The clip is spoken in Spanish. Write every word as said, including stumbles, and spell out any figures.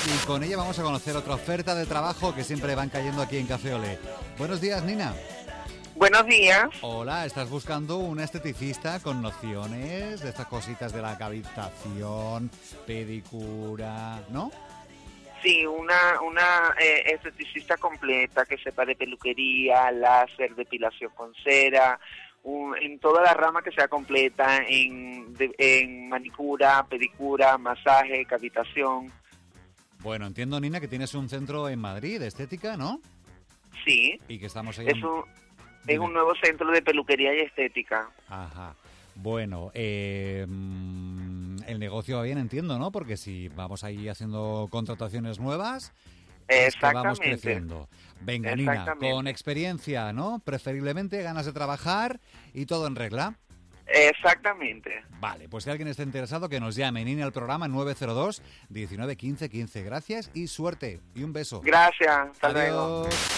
y con ella vamos a conocer otra oferta de trabajo que siempre van cayendo aquí en Café Olé. Buenos días, Nina. Buenos días. Hola, ¿estás buscando una esteticista con nociones de estas cositas de la cavitación, pedicura, no? Sí, una, una eh, esteticista completa que sepa de peluquería, láser, depilación con cera, un, en toda la rama que sea completa, en, de, en manicura, pedicura, masaje, cavitación. Bueno, entiendo, Nina, que tienes un centro en Madrid de estética, ¿no? Sí. Y que estamos ahí... Es en... un, es un nuevo centro de peluquería y estética. Ajá. Bueno, eh, el negocio va bien, entiendo, ¿no? Porque si vamos ahí haciendo contrataciones nuevas, es que vamos creciendo. Venga, Nina, con experiencia, ¿no? Preferiblemente, ganas de trabajar y todo en regla. Exactamente. Vale, pues si alguien está interesado, que nos llame. Nina al programa nueve cero dos, diecinueve, quince, quince. Gracias y suerte. Y un beso. Gracias. Hasta Adiós. luego.